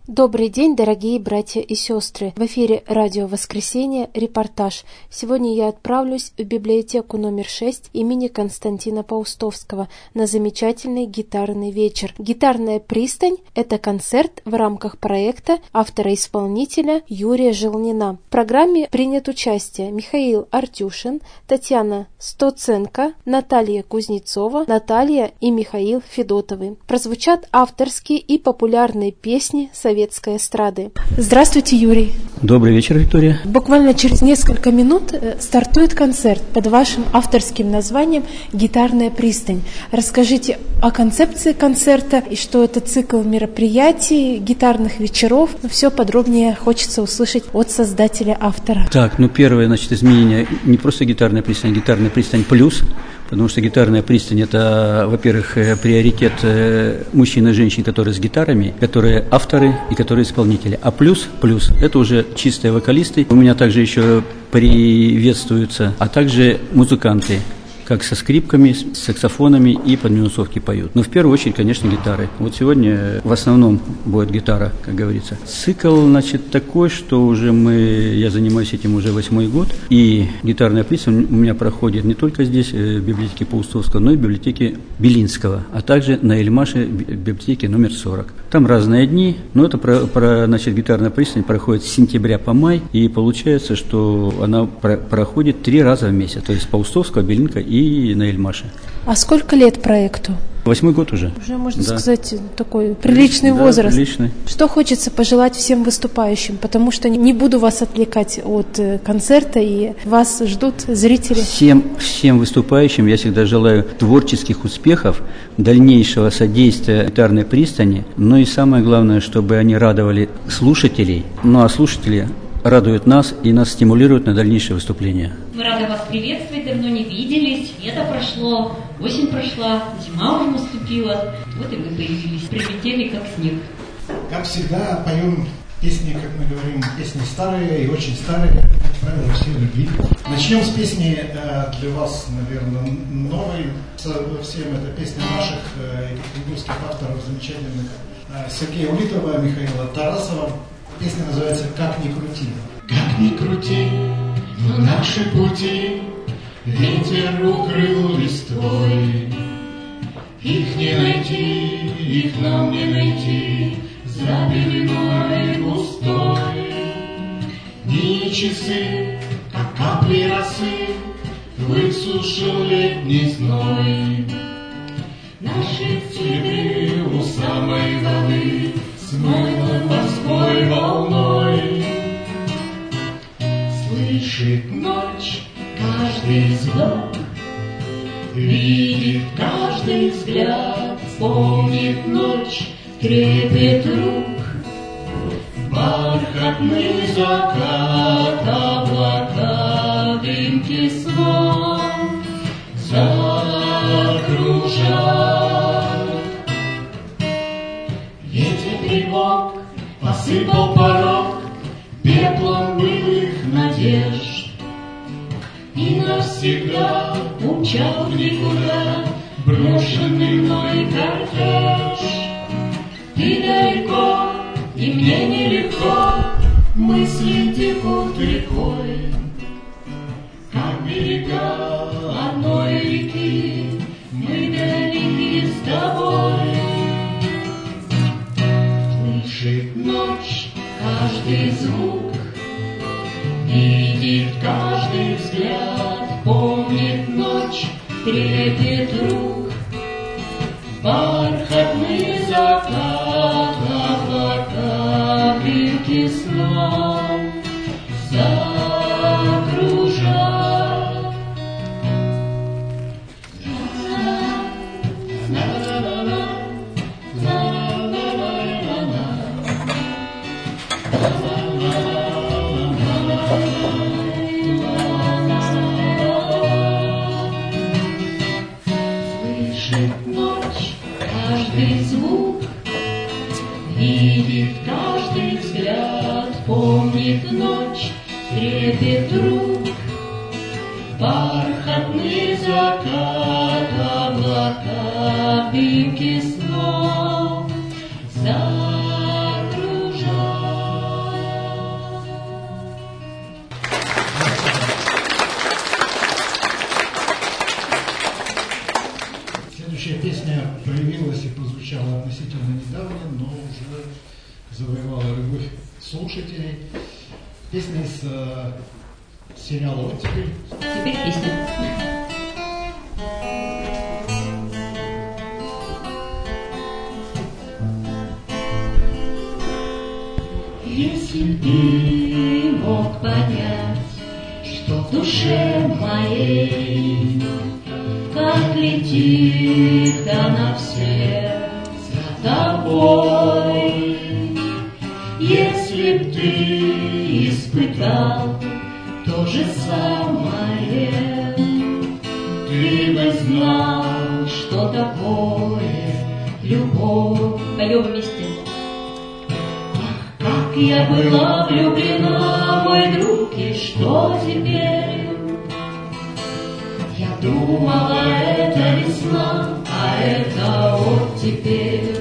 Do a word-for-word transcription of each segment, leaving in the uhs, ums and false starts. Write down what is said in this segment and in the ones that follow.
Добрый день, дорогие братья и сестры! В эфире радио «Воскресенье», репортаж. Сегодня я отправлюсь в библиотеку номер шесть имени Константина Паустовского на замечательный гитарный вечер. «Гитарная пристань» — это концерт в рамках проекта автора-исполнителя Юрия Желнина. В программе принят участие Михаил Артюшин, Татьяна Стоценко, Наталья Кузнецова, Наталья и Михаил Федотовы. Прозвучат авторские и популярные песни советских советской эстрады. Здравствуйте, Юрий. Добрый вечер, Виктория. Буквально через несколько минут стартует концерт под вашим авторским названием «Гитарная пристань». Расскажите о концепции концерта и что это цикл мероприятий, гитарных вечеров. Все подробнее хочется услышать от создателя, автора. Так, ну первое, значит, изменение не просто гитарная пристань, а гитарная пристань плюс. Потому что гитарная пристань – это, во-первых, приоритет мужчин и женщин, которые с гитарами, которые авторы и которые исполнители. А плюс, плюс – это уже чистые вокалисты. У меня также еще приветствуются, а также музыканты, как со скрипками, с саксофонами и под минусовки поют. Но в первую очередь, конечно, гитары. Вот сегодня в основном будет гитара, как говорится. Цикл, значит, такой, что уже мы, я занимаюсь этим уже восьмой год, и гитарная пристань у меня проходит не только здесь, в библиотеке Паустовского, но и в библиотеке Белинского, а также на Эльмаше, в библиотеке номер сорок. Там разные дни, но это, про, про, значит, гитарная пристань проходит с сентября по май, и получается, что она про, проходит три раза в месяц, то есть Паустовского, Белинка и и на Эльмаше. А сколько лет проекту? Восьмой год уже. Уже, можно да. сказать, такой приличный да, возраст. Приличный. Что хочется пожелать всем выступающим, потому что не буду вас отвлекать от концерта, и вас ждут зрители. Всем, всем выступающим я всегда желаю творческих успехов, дальнейшего содействия гитарной пристани, но и самое главное, чтобы они радовали слушателей, ну а слушатели радуют нас и нас стимулируют на дальнейшее выступление. Мы рады вас приветствовать, давно не виделись, лето прошло, осень прошла, зима уже наступила, вот и мы появились, прилетели как снег. Как всегда, поем песни, как мы говорим, песни старые и очень старые, как правило, все любви. Начнем с песни для вас, наверное, новой, совсем это песня наших екатеринбургских авторов замечательных, Сергея Улитова, Михаила Тарасова. Песня называется «Как ни крути». Как ни крути, но наши пути ветер укрыл листвой. Их не найти, их нам не найти за белиной густой. Дни часы, как капли росы, высушил летний зной. Наши цветы у самой воды смыло морской волной. Слышит ночь каждый звук, видит каждый взгляд, помнит ночь трепет рук. Бархатный закат, облака, дымки снов закружат. Ветер тревог посыпал порог пеплом былых надежд, и навсегда умчал в никуда брошенный мной кортеж. Ты далеко, и мне нелегко, мысли текут рекой, как берега одной реки, мы далеки с тобой. Слышит ночь каждый звук, видит каждый взгляд, помнит ночь трепет рук. Бархатный закат, облака, дымки снов закружат. Слышит ночь каждый звук, видит каждый взгляд, помнит ночь трепет рук. Бархатный закат, облака, дымки снов закружат. завоевала любовь слушателей. Песня из э, сериала «Оттепель». Теперь песня. Если б ты мог понять, что в душе моей, как летит она вслед за тобой, если б ты испытал то же самое, ты бы знал, что такое любовь. Поем вместе. Как я была влюблена, мой друг, и что теперь? Я думала, это весна, а это оттепель.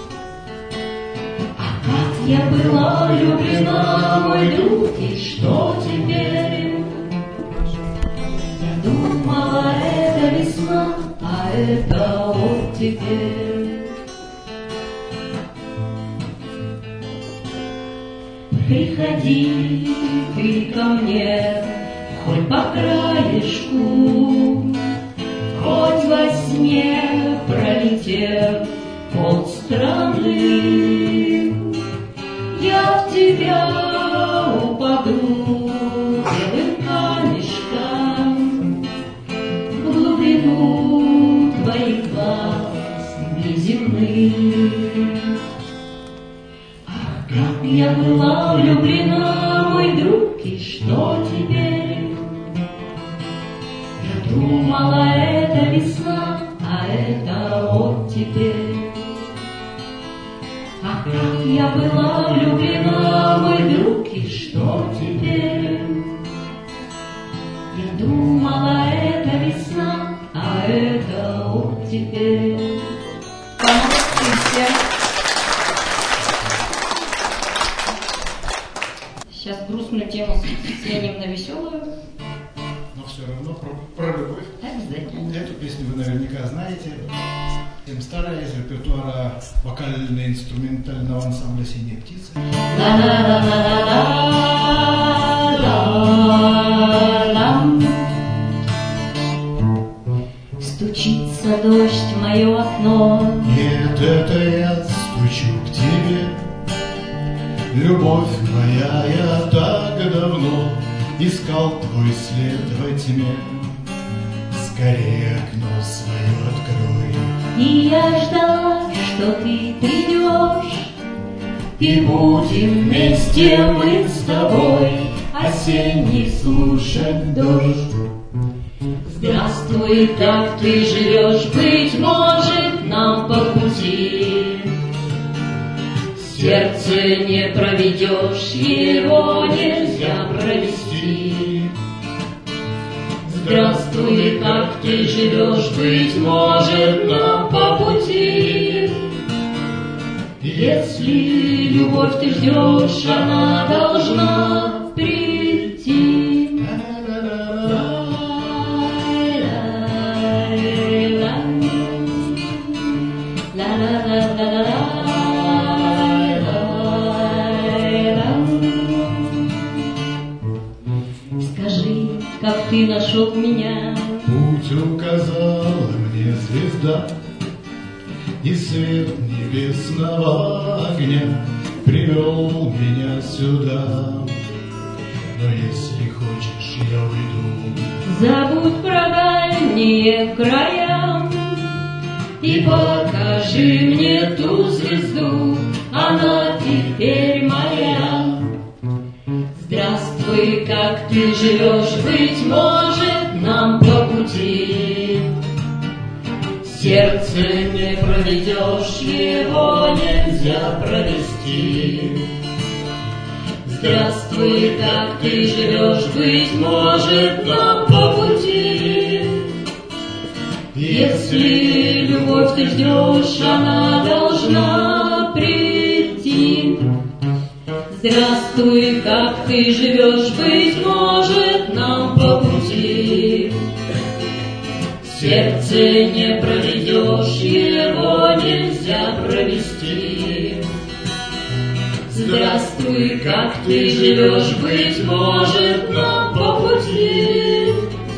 А как я была влюблена, мой друг, и что теперь? Я думала, это весна, а это оттепель. Приходи ты ко мне, хоть по краешку, хоть во сне пролетев полстраны, я в тебя упаду белым камешком в глубину твоих глаз неземных. Как я была влюблена, мой друг, и что теперь? Я думала, это весна, а это оттепель. А как я была влюблена, мой друг, и что теперь? Я думала, это весна, а это оттепель. Сейчас грустную тему сменим на веселую. Но все равно про, про любовь. Обязательно. Эту песню вы наверняка знаете. Совсем старая, из репертуара вокально-инструментального ансамбля «Синие птицы». Стучится дождь в мое окно. Нет, это я стучу к тебе. Любовь моя, я так давно искал твой след во тьме. Скорее окно свое открой. И я ждала, что ты придешь, и будем вместе мы с тобой осенний слушать дождь. Здравствуй, как ты живешь, быть может, нам по пути. Сердце не проведешь, его нельзя провести. Здравствуй, как ты живешь, быть может, нам по пути. Если любовь ты ждешь, она должна прийти. Скажи, как ты нашел меня? Путь указала мне звезда, и свет небесного огня привел меня сюда. Но если хочешь, я уйду. Забудь про дальние края и покажи мне ту звезду, она теперь моя. Здравствуй, как ты живешь, быть может, нам по пути. Сердце не проведешь, его нельзя провести. Здравствуй, как ты живешь, быть может, нам по пути. Если любовь ты ждешь, она должна прийти. Здравствуй, как ты живешь, быть может, нам по пути. Сердце не проведешь, его нельзя провести. Здравствуй, как ты живешь, быть может, нам по пути.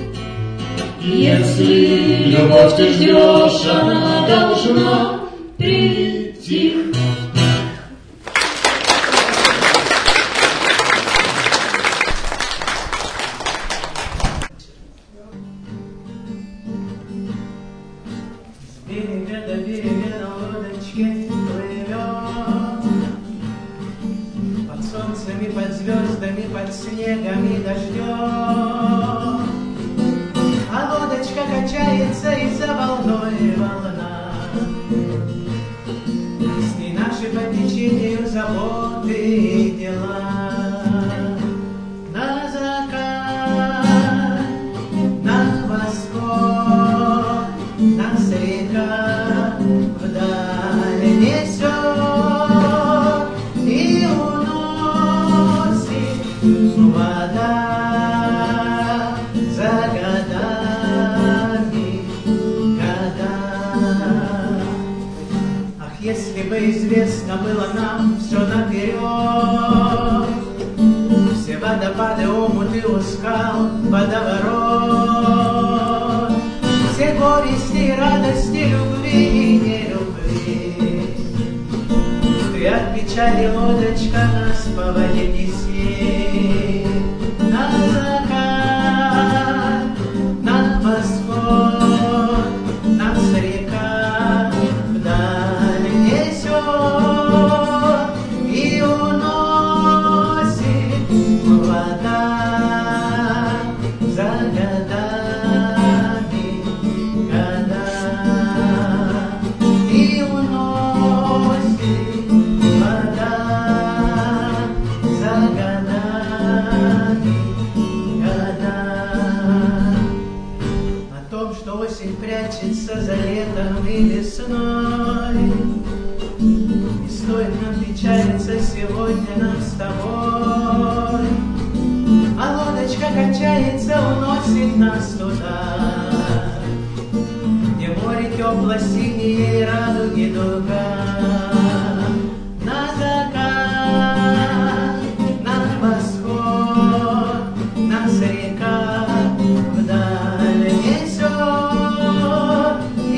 Если любовь ты ждешь, она должна прийти. С берега до берега на лодочке плывет, под солнцем и под звездами, под снегом и дождем. А лодочка качается, и за волной волна. С ней наши по течению заботы и дела. На закат, на восход нас река вдаль несет и уносит вода. Если бы известно было нам все наперед, все водопады, омуты, ускал, водоворот, все горести, радости, любви и нелюбви, ты от печали, лодочка, нас по воде неси. На закат, на восход, нас река вдаль и уносит вода за годами, года, и уносит вода за годами, года. О том, что осень прячется за летом и весной, не стоит нам печалиться, сегодня нам с тобой. А лодочка качается, уносит нас туда, где море тепло-синее и радуги дуга. На закат, на восход, нас река вдаль несет и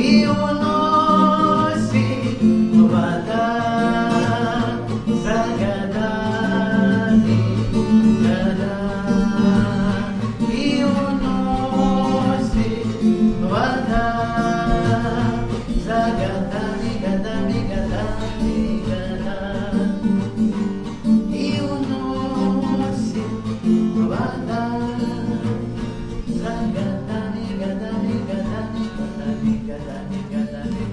уносит вода за годами, года, и уносит вода за годами, годами, годами, года, и уносит вода за годами, годами, годами, годами, годами, годами,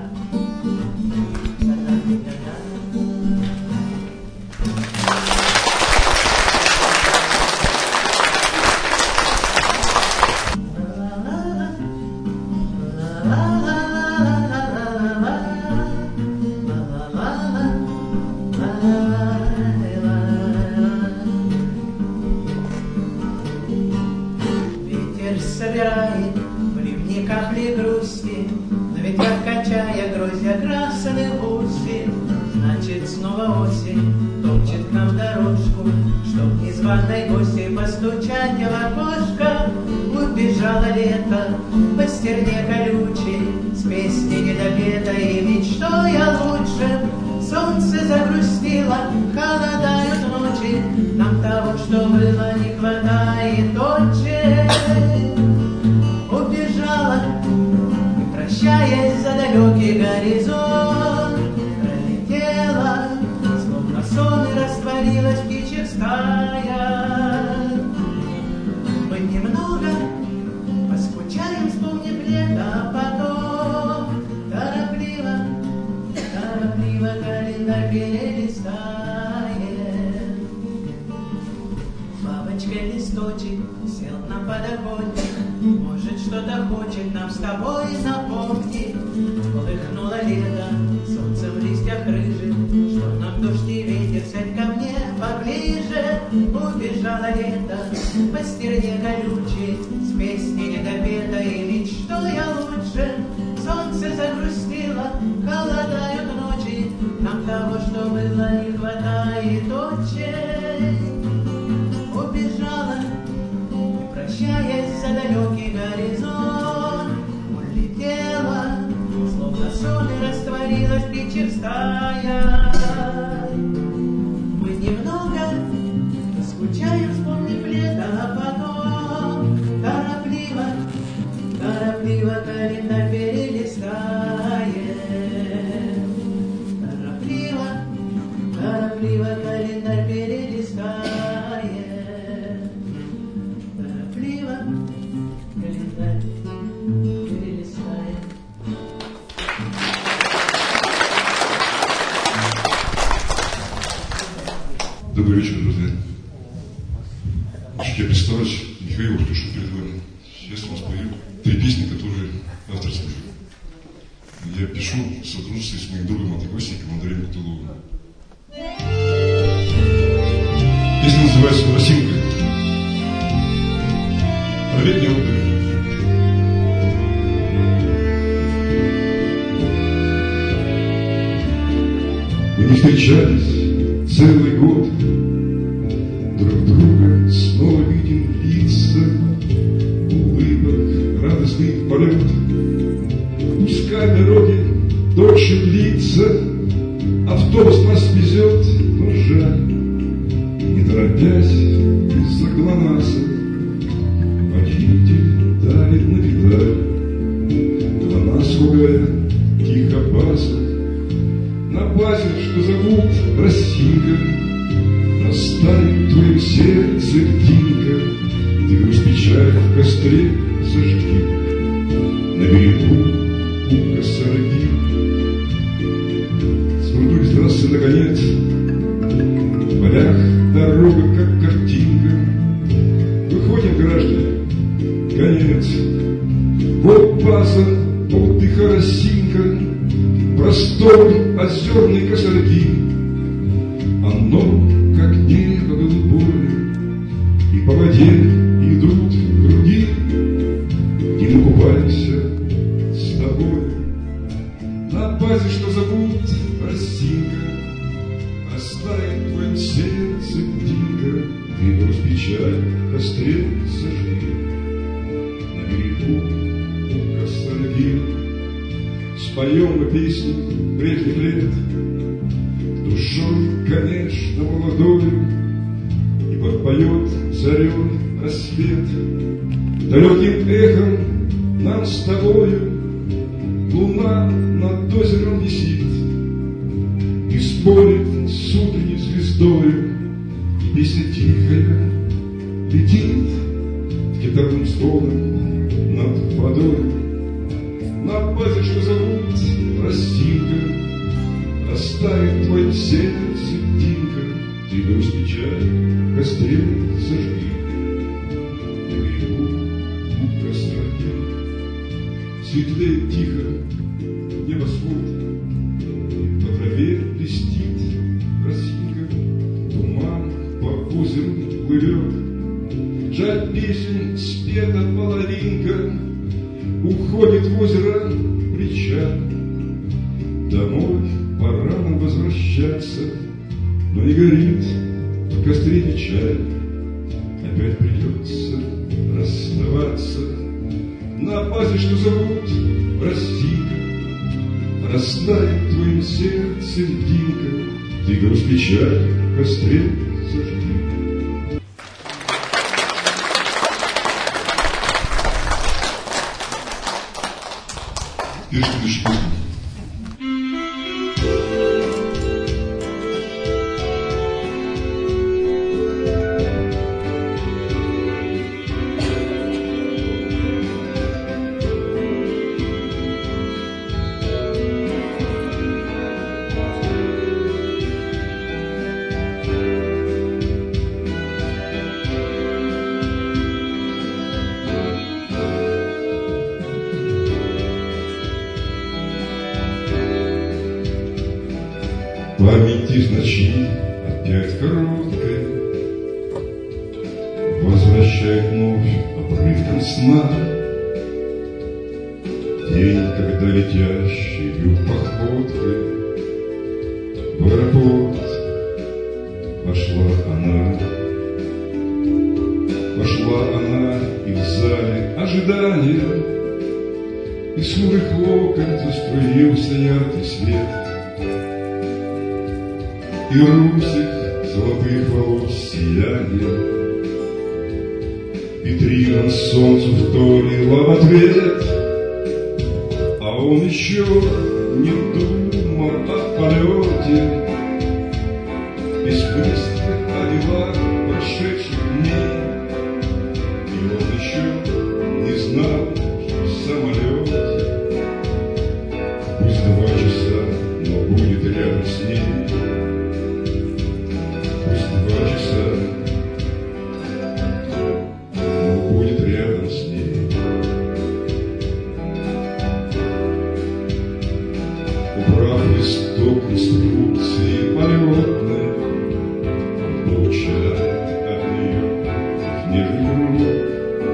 годами, годами, ветер собирает в ливне капли грусти, на ветрах качая гроздья красных бусин. Значит, снова осень топчет к нам дорожку, чтоб незваной гости постучать в окошко. Убежало лето по стерне колючей, с песней недопетой и мечтой о лучшем. Солнце загрустило, холодают ночи, нам того, что было, не хватает очень. Убежала, не прощаясь, за далекий горизонт, пролетела, словно сон, и растворилась в птичьих стаях. Мы немного поскучаем, вспомнив лето, а потом торопливо, торопливо календарь перелистаем. Бабочка листочек сел на подоконник, может, что-то хочет нам с тобой напомнить. Полыхнуло лето, солнце в листьях рыжих, что нам дождь и ветер, сядь ко мне поближе. Убежало лето по стерне колючей, с песней недопетой и мечтой о лучшем. Солнце загрустило, холодают ночи, нам того, что было, не хватает ночей убежала, не прощаясь за далекий горизонт, улетела, словно сон и растворилась бичевская. Мы немного скучаем, вспомнив лето, а потом торопливо, торопливо календарь перелистаем. Торопливо, торопливо календарь перелистаем. Торопливо календарь перелистаем. Добрый вечер, друзья. Значит, я представлюсь, Михаил Артушин перед вами. Сейчас я вам спою три песни, которые авторские. Я пишу в сотрудничестве с моим другом одногостником Андреем Кутыловым. Песня называется «Росинка». Про летний отдых. Мы не встречались целый год, друг друга снова видим лица, улыбок, радостный полет. Пускай дороги дольше длится, автобус нас везет, но жаль, не торопясь из-за ГЛОНАССа, водитель давит на педаль. ГЛОНАСС ругает тихо баса, на базе, что зовут Росинка, растает в твоем сердце льдинка, ты груз печаль в костре зажги, на берегу у косороги. Свернулись трассы наконец, в полях дорога как картинка. Выходим, граждане, конец. Вот база отдыха Росинка, простор озерной косорги. Оно, как небо голубое, и по воде идут круги, и мы купаемся с тобой на базе, что зовут Росинка. Оставит в твоем сердце льдинка, ты груз печаль в костре зажги, на берегу у косороги. Споем мы песни прежних лет, душой, конечно, молодою, и подпоет зарей рассвет. Далеким эхом нам с тобою луна над озером висит и спорит с утренней звездою, и песня тихая летит гитарным звоном над водой. На базе, что зовут Росинка, растает в твоем сердце льдинка, ты груз печаль в костре зажги, на берегу у косороги. Светлеет тихо небосвод, и по траве блестит Росинка, туман по озеру плывет. Жаль, песен спета половинка, уходит в озеро причал. Домой пора нам возвращаться, но не горит в костре печаль. Опять придется расставаться на базе, что зовут Росинка. Растает в твоем сердце льдинка, ты груз печаль в костре зажги. Теперь следующий песня. Память из ночи опять короткой возвращает вновь обрывком сна день, когда летящей походкой в аэропорт пошла она. Пошла она, и в зале ожидания из хмурых окон заструился яркий свет, и русик золотых волос сияние витринам солнцу вторила в ответ. А он еще не думал о полете беспристных о делах прошедших дней. И он еще не знал, что в самолете пусть два часа, но будет рядом с ней. Пусть два часа, но будет рядом с ней. Убрав листок инструкции полетной, он получает от нее нежный круг,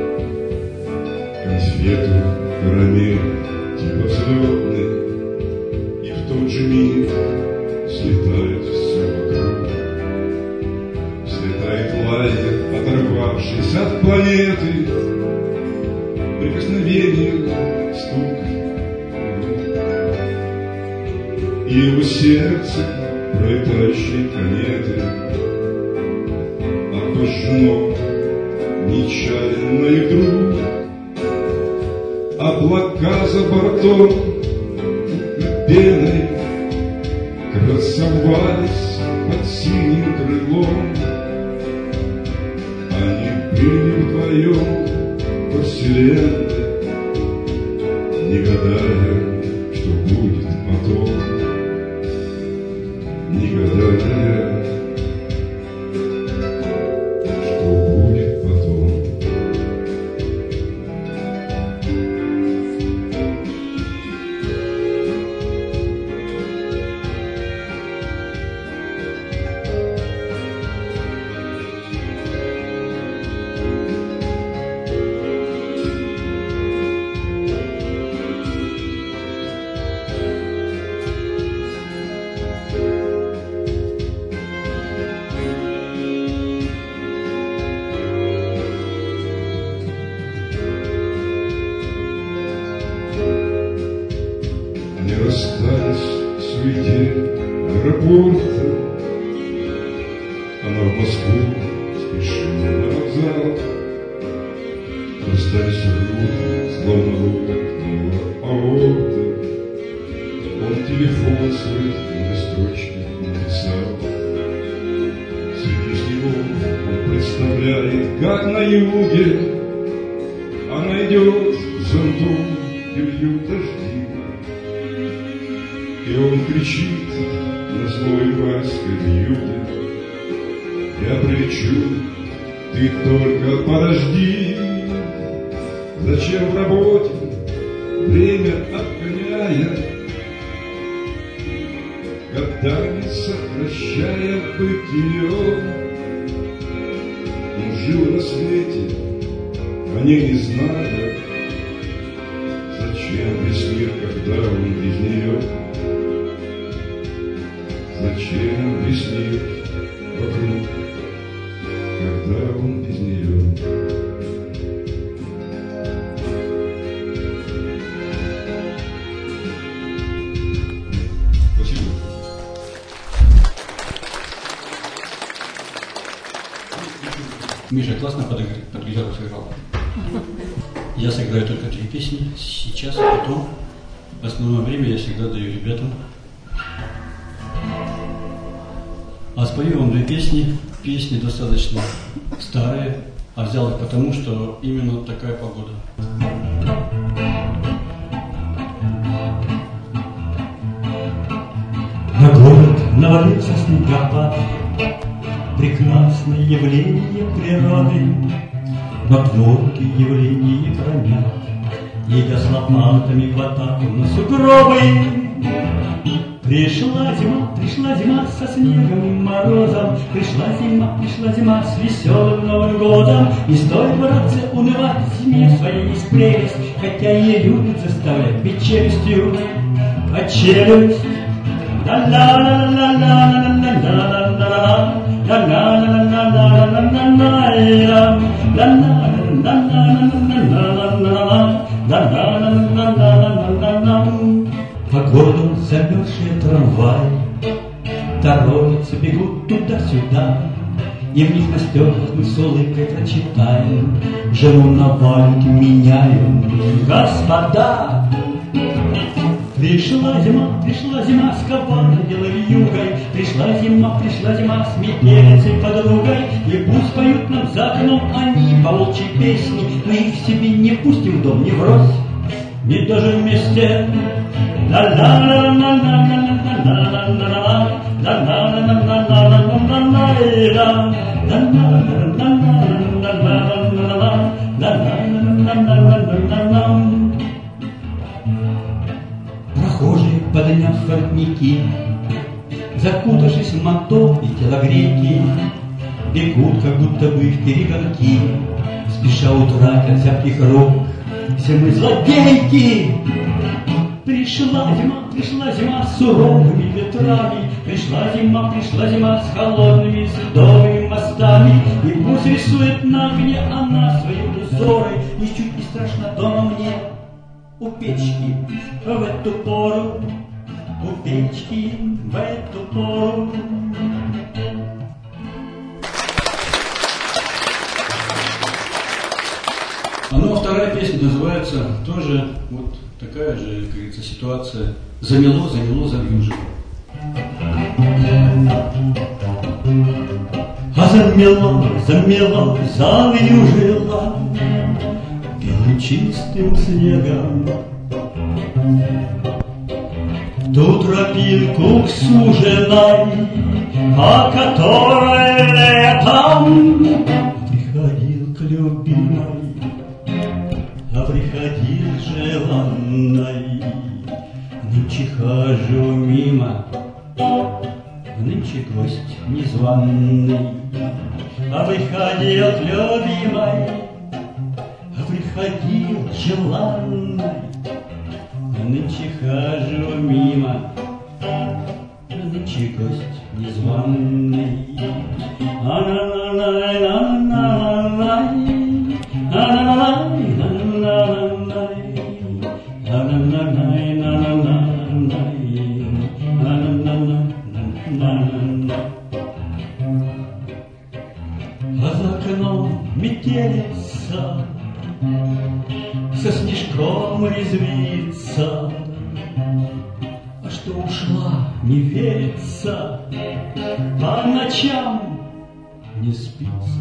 конфету, карамель, типа взлетный, и в тот же миг слетает все вокруг. Слетает лайнер, оторвавшись от планеты, прикосновение, стук и его сердце пролетающей кометы обожжено нечаянно и вдруг. Облака за бортом пеной красовались под синим крылом. Они были вдвоем по вселенной, не гадая, что будет потом, не гадая, что будет потом. Расстались в суете аэропорта, она в Москву спешила на вокзал. Расстались руки, словно лопнула аорта. Он телефон свой на листочке написал. Среди снегов он представляет, как на юге она идет с зонтом и льют дожди. И он кричит на злой вальской вьюге: я прилечу, ты только подожди. Зачем в работе, время отгоняя, годами сокращая бытие? Он жил на свете, о ней не зная, зачем весь мир, когда он без нее? Зачем весь мир вокруг, когда он без нее? Спасибо. Миша классно под, под гитару сыграл. Я сыграю только три песни сейчас, а потом основное время я всегда даю ребятам. А спою вам две песни. Песни достаточно старые, а взял их потому, что именно такая погода. На город навалился снегопад, прекрасное явление природы, но творкие явления хранят, идя с лопатами в атаку на сугробы. Пришла зима, пришла зима со снегом и морозом, пришла зима, пришла зима с веселым Новым годом. Не стоит, братцы, унывать зиме своей есть прелесть, хотя ее любят заставлять быть челюстью. А челюсть, ла-ла-ла-ла-ла-ла-ла-ла-ла-ла-ла-ла, По городу замерзшие трамваи торопятся, бегут туда-сюда, и в них на стеклах мы с улыбкой прочитаем: жену на валенке меняем, господа. Пришла зима, пришла зима с коварной вьюгой, пришла зима, пришла зима с метелицей подругой, и пусть поют нам за окном они по волчьей песни, мы их себе не пустим в дом, не врозь, не даже вместе. Прохожие, подняв воротники, закутавшись в манто и телогрейки, бегут, как будто бы в перегонки, спеша утрать от всяких рук. Все мы злодейки. Пришла зима, пришла зима с суровыми ветрами, пришла зима, пришла зима с холодными садовыми мостами, и пусть рисует на огне она свои узоры, ничуть не страшно дома мне у печки в эту пору, у печки в эту пору. А ну, а вторая песня называется тоже вот такая же, как говорится, ситуация. Замело, замело, завьюжило. А замело, замело, завьюжило белым чистым снегом в ту тропинку к суженой, по которой летом приходил к любимой, а приходил желанной. Нынче хожу мимо, нынче гость незваный, а приходил к любимой, а приходил желанной. Нынче хожу мимо, нынче гость незваный. А за окном метелица со снежком резвится, а что ушла, не верится, по ночам не спится.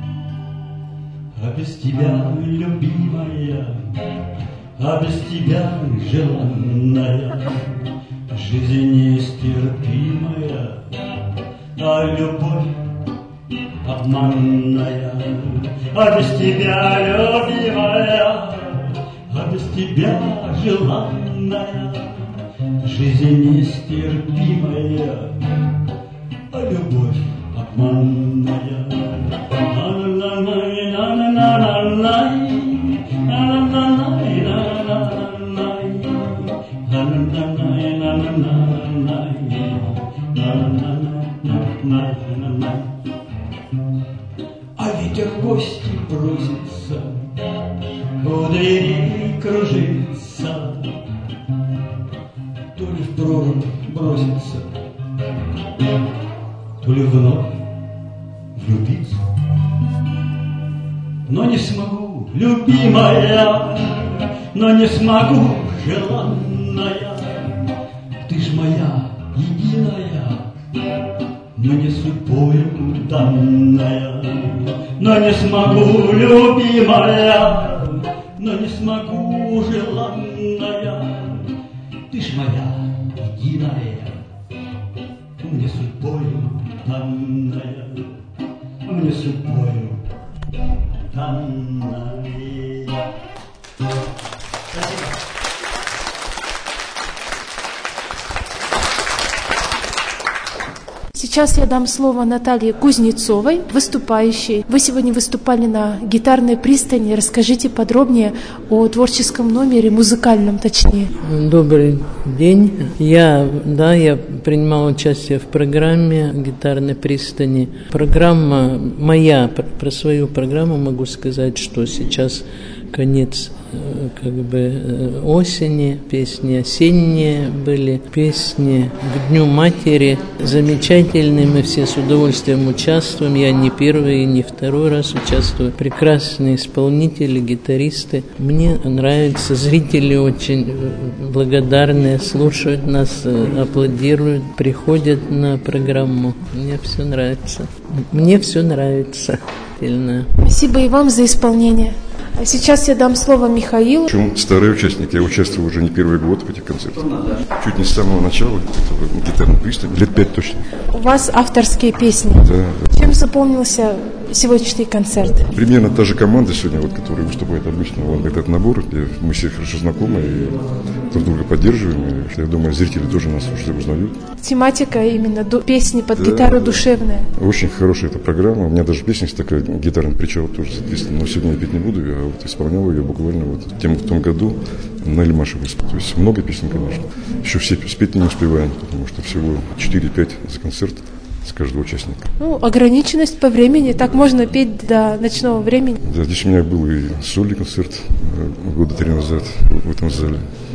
А без тебя, любимая, а без тебя, желанная, жизнь нестерпимая, а любовь обманная. А без тебя, любимая, а без тебя, желанная, жизнь нестерпимая, а любовь обманная. А ветер в гости бросится, у дверей кружится, то ли в прорубь бросится, то ли вновь влюбиться. Но не смогу, любимая, но не смогу, желанная, ты ж моя единая, мне судьбою данная. Но не смогу, любимая, но не смогу, желанная, ты ж моя единая, мне судьбою данная, мне судьбою данная. Спасибо. Сейчас я дам слово Наталье Кузнецовой, выступающей. Вы сегодня выступали на гитарной пристани. Расскажите подробнее о творческом номере, музыкальном точнее. Добрый день. Я, да, я принимала участие в программе гитарной пристани. Программа моя, про свою программу могу сказать, что сейчас конец как бы осени, песни осенние были, песни к Дню Матери замечательные, мы все с удовольствием участвуем, я не первый и не второй раз участвую, прекрасные исполнители, гитаристы, мне нравится, зрители очень благодарные, слушают нас, аплодируют, приходят на программу, мне все нравится, мне все нравится. Спасибо и вам за исполнение. А сейчас я дам слово Михаилу. Причем старый участник, я участвую уже не первый год в этих концертах. Чуть не с самого начала, это гитарный пристань, лет пять точно. У вас авторские песни. Да. Чем запомнился сегодняшний концерт? Примерно та же команда сегодня, вот, которая выступает обычно, вот этот набор. Мы все хорошо знакомы и друг друга поддерживаем. И, я думаю, зрители тоже нас уже узнают. Тематика именно ду- песни под да, гитару да. Душевная. Очень хорошая эта программа. У меня даже песня есть такая, гитарный причал тоже, соответственно. Но сегодня я петь не буду, я вот исполнял ее буквально вот в, тем, в том году на Лимаше выступил. То есть много песен, конечно. Еще все спеть не успеваем, потому что всего четыре-пять за концерт с каждого участника. Ну, ограниченность по времени, так можно петь до ночного времени. Да, здесь у меня был и сольный концерт года три назад в этом зале.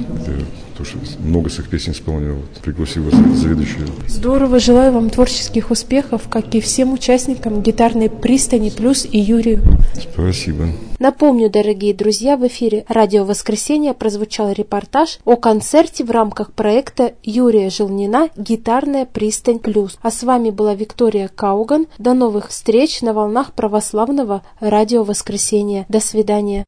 Потому что много своих песен исполнял, пригласил заведующую. Здорово, желаю вам творческих успехов, как и всем участникам гитарной пристани, плюс и Юрию. Спасибо. Напомню, дорогие друзья, в эфире «Радио Воскресенье» прозвучал репортаж о концерте в рамках проекта Юрия Желнина «Гитарная пристань плюс». А с вами была Виктория Кауган. До новых встреч на волнах православного «Радио Воскресенье». До свидания.